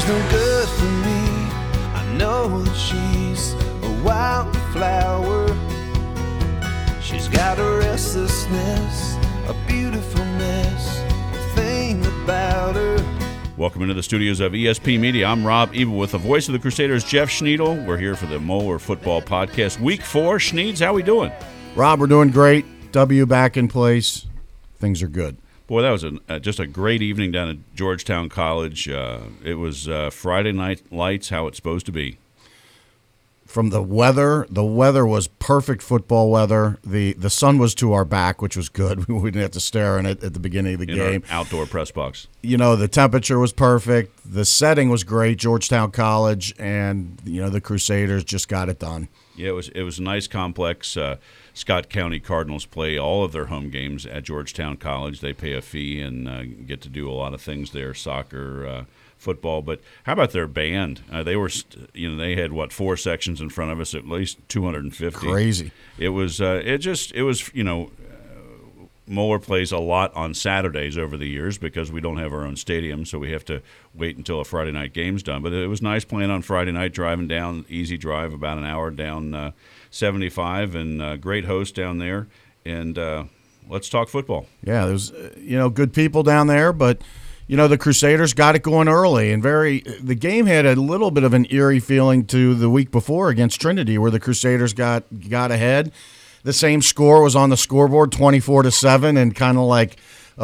she's no good for me. I know that she's a wildflower. She's got a restlessness, a beautifulness, a thing about her. Welcome into the studios of ESP Media. I'm Rob Ebel with the voice of the Crusaders, Jeff Schneidel. We're here for the Moeller Football Podcast. Week 4. Schneeds, how we doing? Rob, we're doing great. W back in place. Things are good. Boy, that was just a great evening down at Georgetown College. It was Friday night lights, how it's supposed to be. From the weather was perfect football weather. The sun was to our back, which was good. We didn't have to stare in it at the beginning of the game. Our outdoor press box. You know, the temperature was perfect. The setting was great, Georgetown College, and, you know, the Crusaders just got it done. Yeah, it was a nice complex. Scott County Cardinals play all of their home games at Georgetown College. They pay a fee and get to do a lot of things there, soccer, football. But how about their band? They were, they had 4 sections in front of us, at least 250. Crazy. It was, Moeller plays a lot on Saturdays over the years because we don't have our own stadium, so we have to wait until a Friday night game's done. But it was nice playing on Friday night, driving down, easy drive, about an hour down 75, and great host down there. And let's talk football. Yeah, there's good people down there, but the Crusaders got it going early, and the game had a little bit of an eerie feeling to the week before against Trinity, where the Crusaders got ahead. The same score was on the scoreboard, 24-7, and kind of like,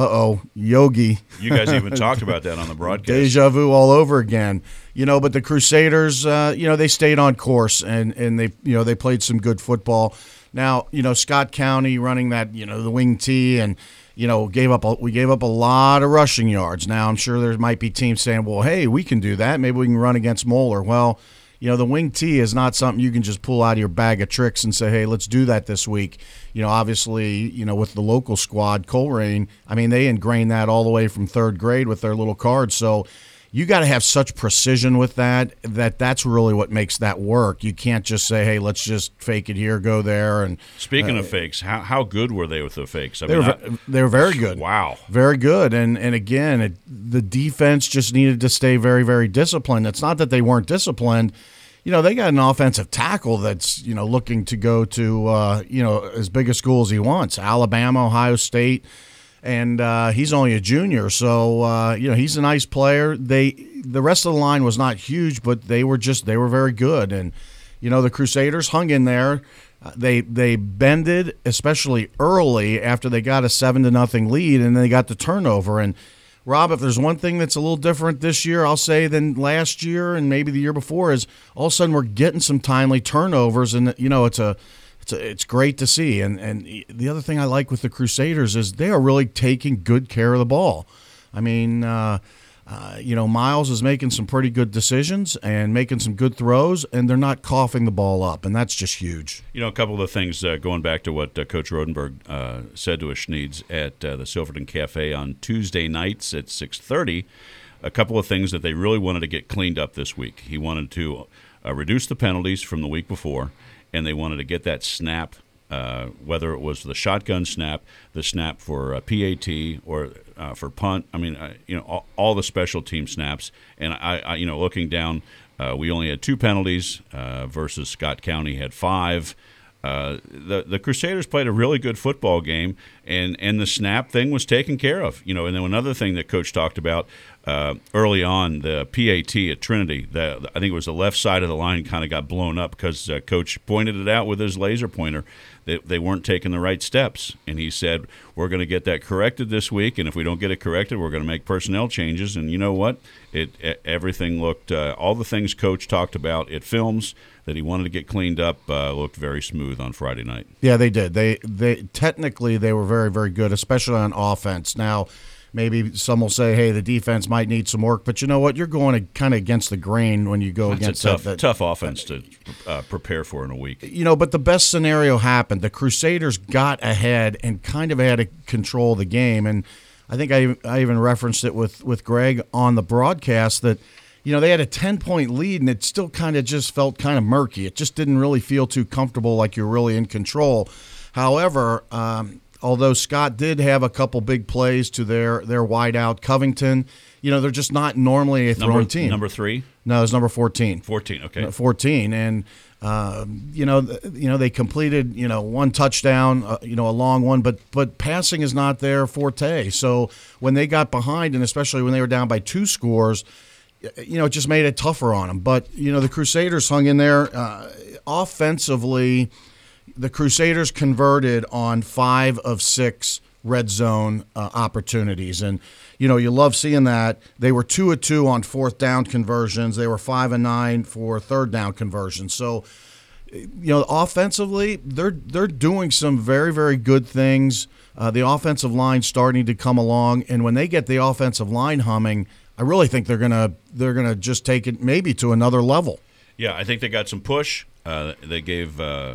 Yogi. You guys even talked about that on the broadcast. Deja vu all over again. But the Crusaders, they stayed on course, and they played some good football. Now, Scott County running that, the wing tee, and we gave up a lot of rushing yards. Now, I'm sure there might be teams saying, well, hey, we can do that. Maybe we can run against Moeller. Well, the wing tee is not something you can just pull out of your bag of tricks and say, hey, let's do that this week. Obviously, with the local squad, Colerain, they ingrained that all the way from 3rd grade with their little cards. So you got to have such precision with that's really what makes that work. You can't just say, hey, let's just fake it here, go there. And speaking of fakes, how good were they with the fakes? They were very good. Wow. Very good. And again, the defense just needed to stay very, very disciplined. It's not that they weren't disciplined. They got an offensive tackle that's, looking to go to, as big a school as he wants, Alabama, Ohio State. And he's only a junior, so he's a nice player. The rest of the line was not huge, but they were very good. And the Crusaders hung in there. They bended, especially early after they got a 7-0 lead, and they got the turnover. And Rob, if there's one thing that's a little different this year, I'll say, than last year and maybe the year before, is all of a sudden we're getting some timely turnovers, and it's great to see. And the other thing I like with the Crusaders is they are really taking good care of the ball. Miles is making some pretty good decisions and making some good throws, and they're not coughing the ball up, and that's just huge. A couple of the things, going back to what Coach Rodenberg said to us, Schneeds, at the Silverton Cafe on Tuesday nights at 6:30, a couple of things that they really wanted to get cleaned up this week. He wanted to reduce the penalties from the week before, and they wanted to get that snap, whether it was the shotgun snap, the snap for PAT, or for punt. All the special team snaps. And I looking down, we only had 2 penalties versus Scott County had 5. The Crusaders played a really good football game, and the snap thing was taken care of. And then another thing that Coach talked about early on, the PAT at Trinity, I think it was the left side of the line kind of got blown up because Coach pointed it out with his laser pointer. They weren't taking the right steps, and he said, we're going to get that corrected this week, and if we don't get it corrected, we're going to make personnel changes. And you know what? Everything looked, all the things Coach talked about at films that he wanted to get cleaned up looked very smooth on Friday night. Yeah, they did. They technically they were very, very good, especially on offense. Now, maybe some will say, hey, the defense might need some work, but you know what? You're going kind of against the grain when you go against a tough offense to prepare for in a week. But the best scenario happened. The Crusaders got ahead and kind of had to control the game. And I think I even referenced it with Greg on the broadcast that, they had a 10-point lead, and it still kind of just felt kind of murky. It just didn't really feel too comfortable, like you're really in control. However, although Scott did have a couple big plays to their wideout Covington, they're just not normally a throwing team. Number 3? No, it's number 14. 14, okay. 14, and they completed one touchdown, a long one, but passing is not their forte. So when they got behind, and especially when they were down by 2 scores, it just made it tougher on them. But the Crusaders hung in there offensively. The Crusaders converted on 5 of 6 red zone opportunities, and you love seeing that. They were 2 of 2 on 4th down conversions. They were 5 of 9 for 3rd down conversions. So, offensively, they're doing some very, very good things. The offensive line's starting to come along, and when they get the offensive line humming, I really think they're gonna just take it maybe to another level. Yeah, I think they got some push. They gave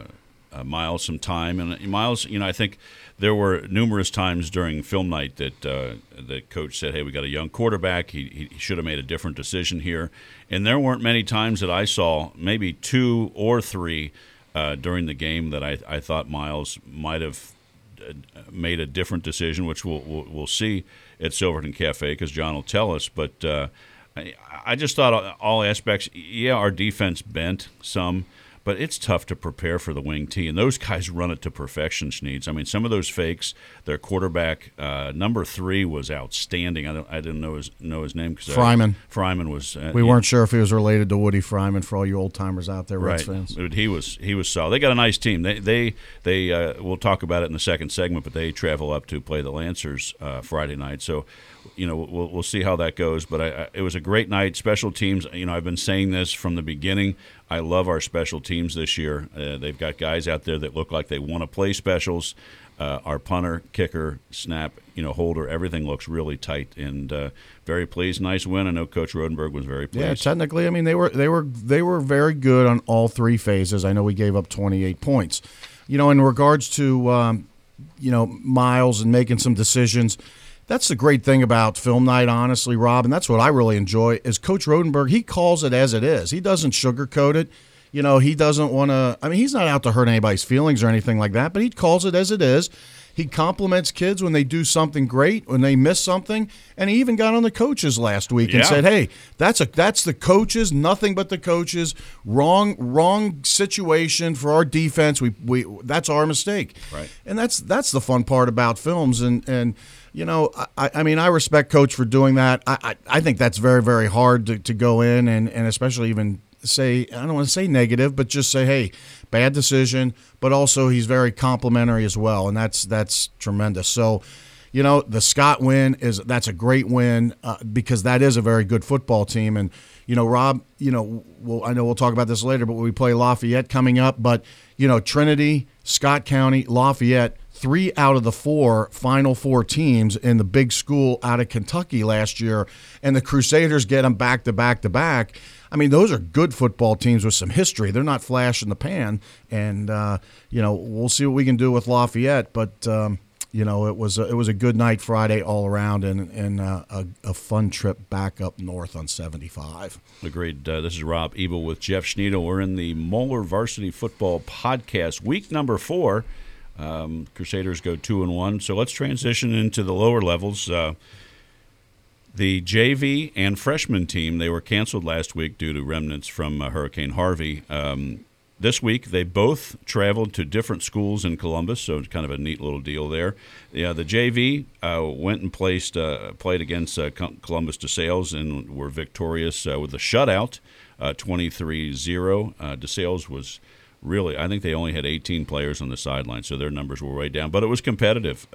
Miles some time, and Miles, I think there were numerous times during film night that the coach said, "Hey, we got a young quarterback. He should have made a different decision here." And there weren't many times that I saw, maybe 2 or 3 during the game, that I thought Miles might have made a different decision, which we'll see at Silverton Cafe because John will tell us. But I just thought all aspects. Yeah, our defense bent some. But it's tough to prepare for the wing T, and those guys run it to perfection, Schneeds. I mean, some of those fakes, their quarterback, number 3 was outstanding. I didn't know his name. Fryman. Fryman was. We weren't sure if he was related to Woody Fryman, for all you old-timers out there, Reds right. fans. But he was solid. They got a nice team. They we'll talk about it in the second segment, but they travel up to play the Lancers Friday night. So, we'll see how that goes. But it was a great night. Special teams, I've been saying this from the beginning. I love our special teams this year. They've got guys out there that look like they want to play specials. Our punter, kicker, snap, holder, everything looks really tight, and very pleased. Nice win. I know Coach Rodenberg was very pleased. Yeah, technically, I mean, they were very good on all 3 phases. I know we gave up 28 points. In regards to Miles and making some decisions. That's the great thing about film night, honestly, Rob, and that's what I really enjoy, is Coach Rodenberg, he calls it as it is. He doesn't sugarcoat it. He doesn't want to – I mean, he's not out to hurt anybody's feelings or anything like that, but he calls it as it is. He compliments kids when they do something great, when they miss something, and he even got on the coaches last week and said, hey, that's the coaches, nothing but the coaches, wrong situation for our defense. We that's our mistake. Right. And that's the fun part about films, and I mean, I respect Coach for doing that. I think that's very, very hard to go in and especially even say, I don't want to say negative, but just say, hey, bad decision, but also he's very complimentary as well, and that's tremendous. So, the Scott win that's a great win because that is a very good football team. And, Rob, I know we'll talk about this later, but we play Lafayette coming up. But, Trinity, Scott County, Lafayette, 3 out of the 4 Final Four teams in the big school out of Kentucky last year, and the Crusaders get them back to back to back. I mean, those are good football teams with some history. They're not flash in the pan, and we'll see what we can do with Lafayette. But it was a good night Friday all around, and a fun trip back up north on 75. Agreed. This is Rob Ebel with Jeff Schneidel. We're in the Moeller Varsity Football Podcast, week number 4. Crusaders go 2-1. So let's transition into the lower levels. The JV and freshman team, they were canceled last week due to remnants from Hurricane Harvey. This week, they both traveled to different schools in Columbus, so it's kind of a neat little deal there. Yeah, the JV went and played against Columbus DeSales and were victorious with a shutout, 23-0. DeSales was really, I think they only had 18 players on the sideline, so their numbers were way down. But it was competitive.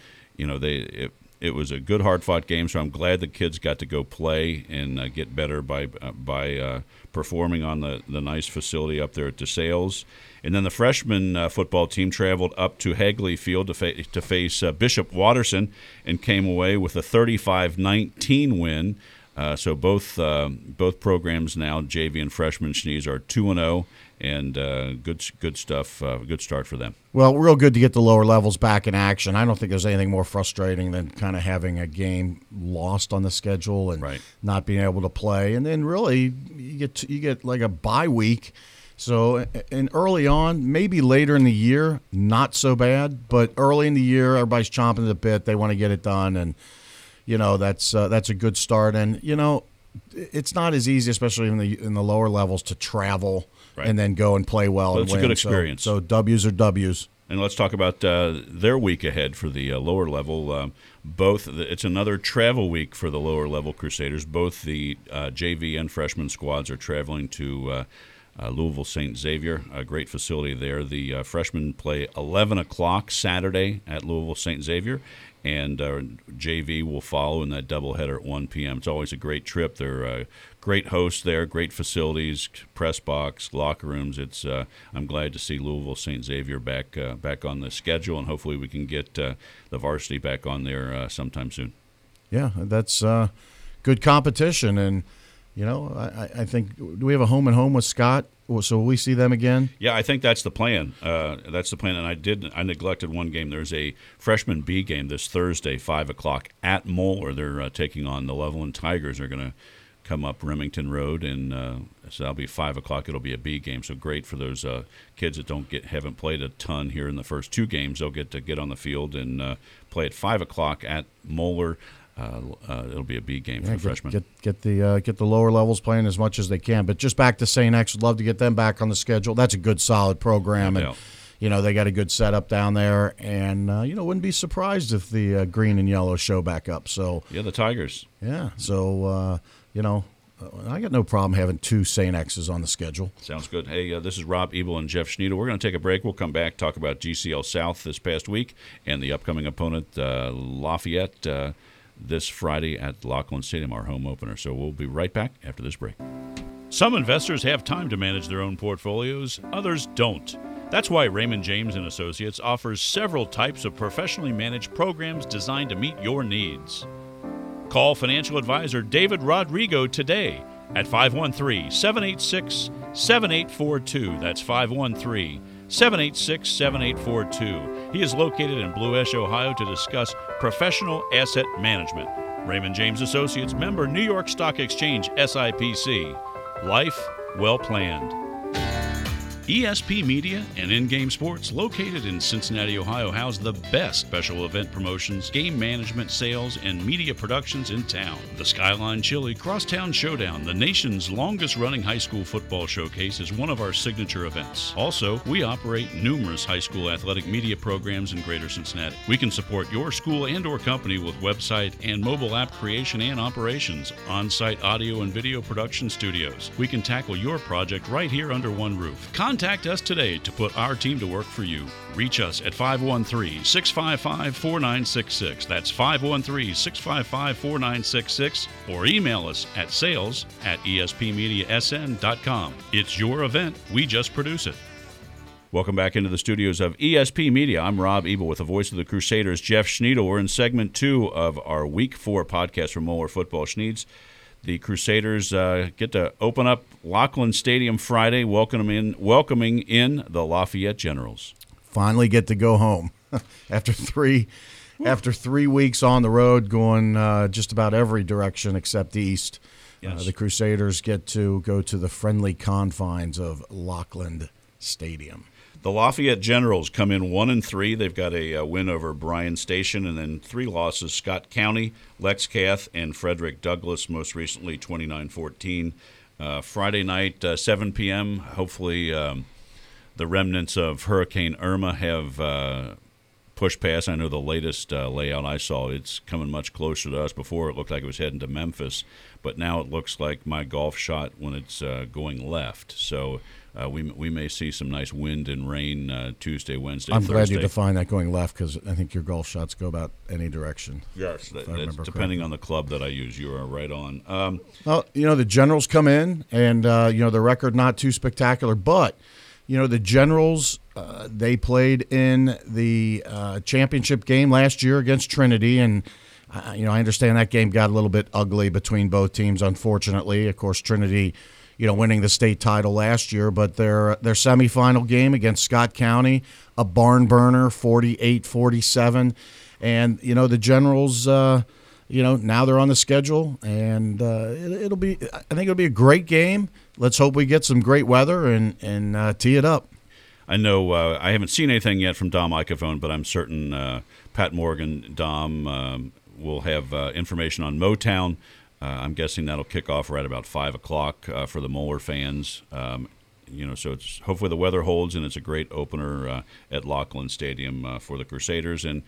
It was a good, hard-fought game, so I'm glad the kids got to go play and get better by performing on the nice facility up there at DeSales. And then the freshman football team traveled up to Hagley Field to face Bishop Watterson and came away with a 35-19 win. So both programs now, JV and freshman Schnees, are 2-0. And good stuff, good start for them. Well, real good to get the lower levels back in action. I don't think there's anything more frustrating than kind of having a game lost on the schedule and not being able to play. And then really you get like a bye week So, and early on, maybe later in the year, not so bad. But early in the year, everybody's chomping at the bit. They want to get it done, and that's a good start. And it's not as easy, especially in the lower levels, to travel and then go and play well. Well, and it's win. a good experience. So W's are W's. And let's talk about their week ahead for the lower level. It's another travel week for the lower level Crusaders. Both the JV and freshman squads are traveling to Louisville St. Xavier, a great facility there. The freshmen play 11 o'clock Saturday at Louisville St. Xavier, and JV will follow in that doubleheader at 1 p.m. It's always a great trip. They're great hosts there, great facilities, press box, locker rooms. I'm glad to see Louisville St. Xavier back on the schedule, and hopefully we can get the varsity back on there sometime soon. Yeah, that's good competition, and I think, do we have a home and home with Scott? So will we see them again? Yeah, I think that's the plan. And I neglected one game. There's a freshman B game this Thursday, 5 o'clock at Moeller. They're taking on the Loveland Tigers. They're going to come up Remington Road, and so that'll be 5 o'clock. It'll be a B game, so great for those kids that haven't played a ton here in the first two games. They'll get to get on the field and play at 5 o'clock at Moeller. It'll be a B game for freshmen. Get the lower levels playing as much as they can. But just back to St. X, would love to get them back on the schedule. That's a good, solid program, and they got a good setup down there. And wouldn't be surprised if the green and yellow show back up. So the Tigers. Yeah. So I got no problem having two St. X's on the schedule. Sounds good. Hey, this is Rob Ebel and Jeff Schneidel. We're going to take a break. We'll come back, talk about GCL South this past week and the upcoming opponent, Lafayette. This Friday at Lockland Stadium, our home opener. So we'll be right back after this break. Some investors have time to manage their own portfolios, others don't. That's why Raymond James & Associates offers several types of professionally managed programs designed to meet your needs. Call financial advisor David Rodrigo today at 513-786-7842. That's 513-786-7842. He is located in Blue Ash, Ohio, to discuss professional asset management. Raymond James Associates, member New York Stock Exchange, SIPC. Life well planned. ESP Media and In-Game Sports, located in Cincinnati, Ohio, house the best special event promotions, game management, sales, and media productions in town. The Skyline Chili Crosstown Showdown, the nation's longest-running high school football showcase, is one of our signature events. Also, we operate numerous high school athletic media programs in Greater Cincinnati. We can support your school and or company with website and mobile app creation and operations, on-site audio and video production studios. We can tackle your project right here under one roof. Contact us today to put our team to work for you. Reach us at 513-655-4966. That's 513-655-4966. Or email us at sales@espmediasn.com. It's your event. We just produce it. Welcome back into the studios of ESP Media. I'm Rob Ebel with the voice of the Crusaders, Jeff Schneidel. We're in segment 2 of our Week 4 podcast from Moeller Football. Schneeds, the Crusaders get to open up Lockland Stadium Friday, welcoming in the Lafayette Generals. Finally get to go home after 3 weeks on the road, going just about every direction except east. Yes. The Crusaders get to go to the friendly confines of Lockland Stadium. The Lafayette Generals come in 1-3. They've got a win over Bryan Station, and then 3 losses: Scott County, Lexcath, and Frederick Douglass, most recently 29-14. Friday night, 7 p.m., hopefully the remnants of Hurricane Irma have pushed past. I know the latest layout I saw, it's coming much closer to us. Before it looked like it was heading to Memphis, but now it looks like my golf shot when it's going left. So we may see some nice wind and rain Tuesday, Wednesday, I'm Thursday. glad you defined that going left, because I think your golf shots go about any direction. Yes, that's depending on the club that I use. You are right on. Well, the Generals come in, and the record not too spectacular, but the Generals, they played in the championship game last year against Trinity, and I understand that game got a little bit ugly between both teams, unfortunately. Of course, Trinity, winning the state title last year, but their semifinal game against Scott County, a barn burner, 48-47, and the Generals, now they're on the schedule, and it'll be. I think it'll be a great game. Let's hope we get some great weather and tee it up. I know I haven't seen anything yet from Dom Iacofone, but I'm certain Pat Morgan, Dom, will have information on Motown. I'm guessing that'll kick off right about 5 o'clock for the Moeller fans. So it's hopefully the weather holds, and it's a great opener at Laughlin Stadium for the Crusaders. And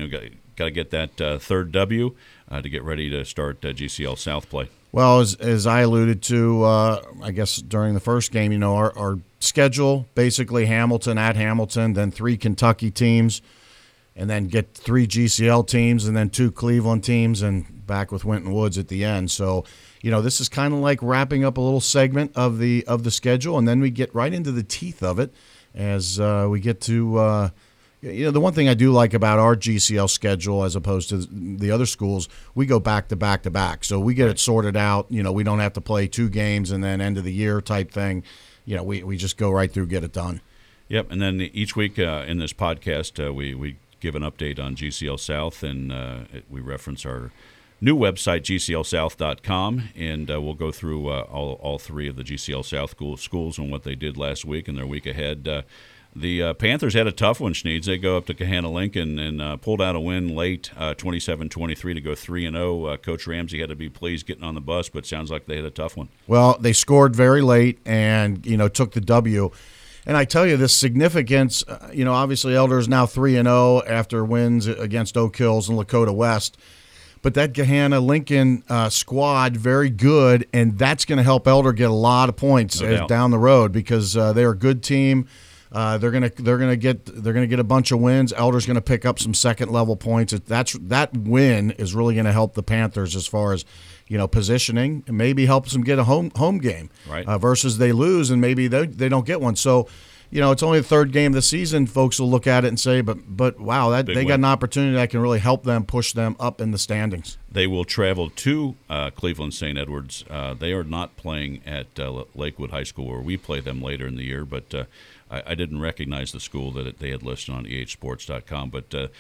got to get that third W to get ready to start GCL South play. Well, as I alluded to, I guess during the first game, our schedule basically Hamilton at Hamilton, then 3 Kentucky teams, and then get 3 GCL teams, and then 2 Cleveland teams, and back with Winton Woods at the end. So, this is kind of like wrapping up a little segment of the schedule, and then we get right into the teeth of it as we get to. The one thing I do like about our GCL schedule as opposed to the other schools, we go back to back to back. So we get it sorted out. We don't have to play 2 games and then end of the year type thing. We just go right through, get it done. Yep, and then each week in this podcast, we give an update on GCL South, and we reference our new website, gclsouth.com, and we'll go through all 3 of the GCL South schools and what they did last week and their week ahead. The Panthers had a tough one, Schneeds. They go up to Kahana-Lincoln and pulled out a win late, 27-23 to go 3-0. Coach Ramsey had to be pleased getting on the bus, but sounds like they had a tough one. Well, they scored very late and, took the W. And I tell you, the significance, obviously Elder is now 3-0 after wins against Oak Hills and Lakota West. But that Kahana-Lincoln squad, very good, and that's going to help Elder get a lot of points down the road because they're a good team. They're gonna get a bunch of wins. Elder's gonna pick up some second level points. That win is really gonna help the Panthers as far as positioning, and maybe helps them get a home game. Right. Versus they lose and maybe they don't get one. So it's only the 3rd game of the season. Folks will look at it and say, but wow, they got an opportunity that can really help them push them up in the standings. They will travel to Cleveland St. Edwards. They are not playing at Lakewood High School where we play them later in the year, but I didn't recognize the school that they had listed on ehsports.com. But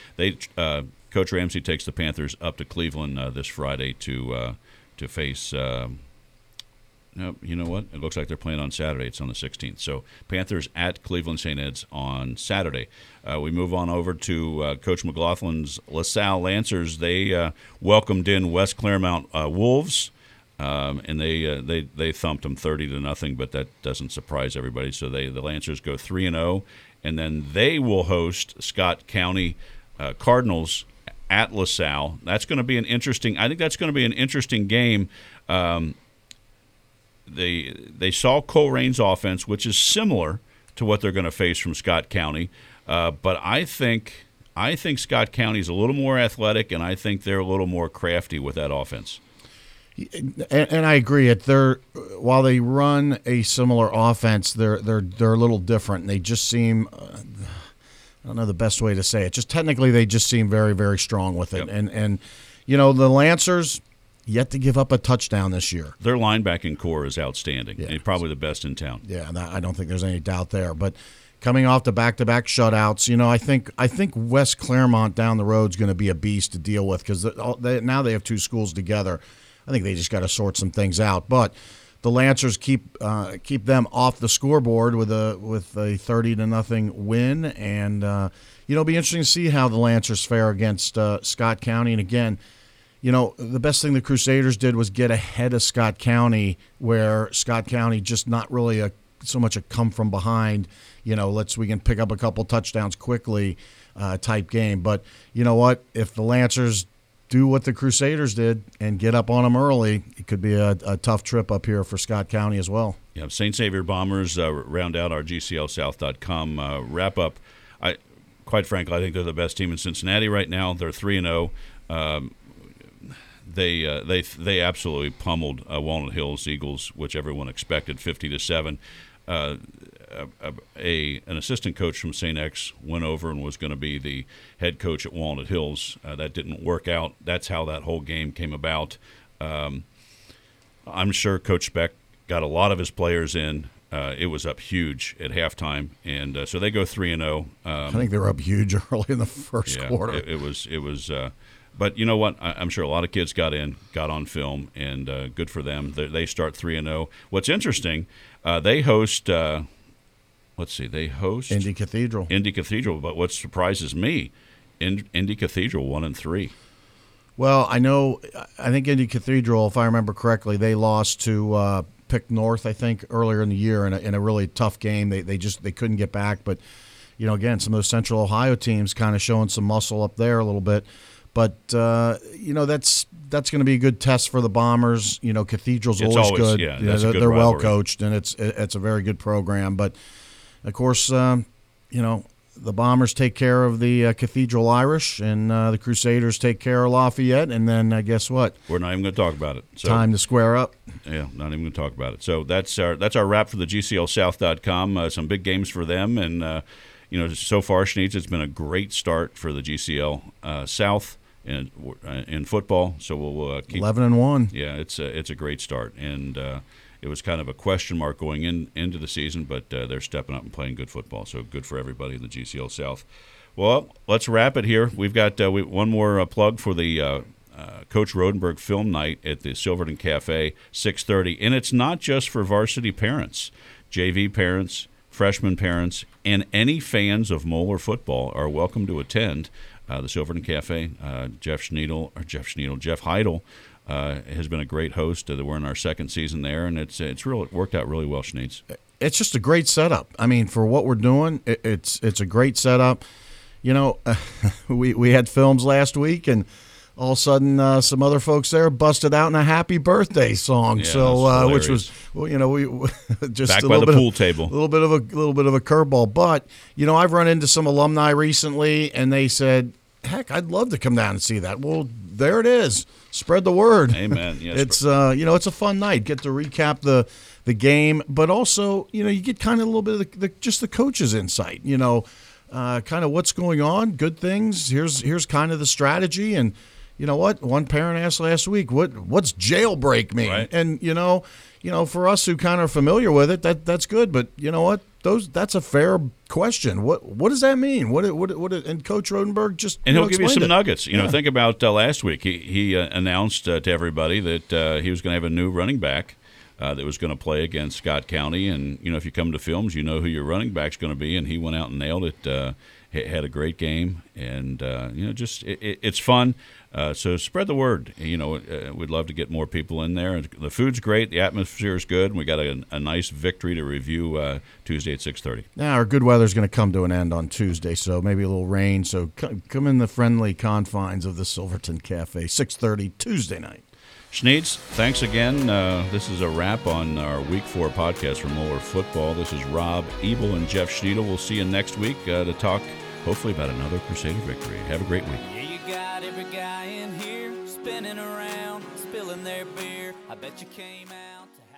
Coach Ramsey takes the Panthers up to Cleveland this Friday to face. No, you know what? It looks like they're playing on Saturday. It's on the 16th. So Panthers at Cleveland St. Ed's on Saturday. We move on over to Coach McLaughlin's LaSalle Lancers. They welcomed in West Claremont Wolves. And they thumped them 30-0, but that doesn't surprise everybody. So the Lancers go 3-0, and then they will host Scott County Cardinals at LaSalle. That's going to be an interesting. I think that's going to be an interesting game. They saw Colerain's offense, which is similar to what they're going to face from Scott County, but I think Scott County is a little more athletic, and I think they're a little more crafty with that offense. And I agree. While they run a similar offense, they're a little different. They just seem, I don't know the best way to say it. Just technically, they just seem very, very strong with it. Yep. And the Lancers yet to give up a touchdown this year. Their linebacking core is outstanding. Yeah. Probably the best in town. Yeah, I don't think there's any doubt there. But coming off the back-to-back shutouts, I think West Claremont down the road is going to be a beast to deal with because now they have 2 schools together. I think they just got to sort some things out. But the Lancers keep them off the scoreboard with a 30-0 win, and it'll be interesting to see how the Lancers fare against Scott County. And again, the best thing the Crusaders did was get ahead of Scott County, where Scott County just not really so much a come from behind. We can pick up a couple touchdowns quickly type game. But you know what? If the Lancers do what the Crusaders did and get up on them early, it could be a tough trip up here for Scott County as well. Yeah, St. Xavier Bombers round out our GCLSouth.com wrap-up. Quite frankly, I think they're the best team in Cincinnati right now. They're 3-0. They absolutely pummeled Walnut Hills Eagles, which everyone expected, 50-7. An assistant coach from St. X went over and was going to be the head coach at Walnut Hills. That didn't work out. That's how that whole game came about. I'm sure Coach Speck got a lot of his players in. It was up huge at halftime, and so they go 3-0. I think they were up huge early in the first quarter. It was But you know what? I'm sure a lot of kids got on film, and good for them. They start 3-0. What's interesting, they host. They host Indy Cathedral. Indy Cathedral. But what surprises me, Indy Cathedral 1-3. Well, I think Indy Cathedral, if I remember correctly, they lost to Pick North, I think, earlier in the year in a really tough game. They couldn't get back. But, again, some of those Central Ohio teams kind of showing some muscle up there a little bit. But, that's going to be a good test for the Bombers. Cathedral's always good. Yeah, that's a good they're rivalry. well coached, and it's a very good program. But, of course, the Bombers take care of the Cathedral Irish, and the Crusaders take care of Lafayette. And then guess what? We're not even going to talk about it. So, time to square up. Yeah, not even going to talk about it. So that's our wrap for the GCLSouth.com. Some big games for them, and so far, Schneeds, it's been a great start for the GCL South in football. So we'll keep 11-1. Yeah, it's a great start, and it was kind of a question mark going into the season, but they're stepping up and playing good football. So good for everybody in the GCL South. Well, let's wrap it here. We've got one more plug for the Coach Rodenberg Film Night at the Silverton Cafe, 6:30, and it's not just for varsity parents, JV parents, freshman parents, and any fans of Moeller football are welcome to attend the Silverton Cafe. Jeff Heidel has been a great host. We're in our second season there, and it's really worked out really well, Schneeds. It's just a great setup. I mean, for what we're doing, it's a great setup. We had films last week, and all of a sudden, some other folks there busted out in a happy birthday song. Yeah, so, which was, we just back a by little the bit pool table, a little bit of a curveball. But I've run into some alumni recently, and they said, "Heck, I'd love to come down and see that." Well, there it is. Spread the word. Amen. Yes. It's it's a fun night. Get to recap the game, but also you get kind of a little bit of just the coach's insight. Kind of what's going on, good things. Here's kind of the strategy. And you know what? One parent asked last week, what's jailbreak mean? Right. And for us who kind of are familiar with it, that's good. But you know what? That's a fair question. What does that mean? What and Coach Rodenberg just he'll give you some nuggets. Yeah. Think about last week. He announced to everybody that he was going to have a new running back that was going to play against Scott County. And if you come to films, you know who your running back's going to be. And he went out and nailed it. Had a great game, and it's fun. So spread the word. We'd love to get more people in there. The food's great, the atmosphere is good, and we got a nice victory to review Tuesday at 6:30. Now our good weather's going to come to an end on Tuesday, so maybe a little rain. So come in the friendly confines of the Silverton Cafe, 6:30 Tuesday night. Schneeds, thanks again. This is a wrap on our Week 4 podcast for Moeller Football. This is Rob Ebel and Jeff Schneidel. We'll see you next week to talk hopefully about another Crusader victory. Have a great week. Yeah, you got every guy in here spinning around, spilling their beer. I bet you came out to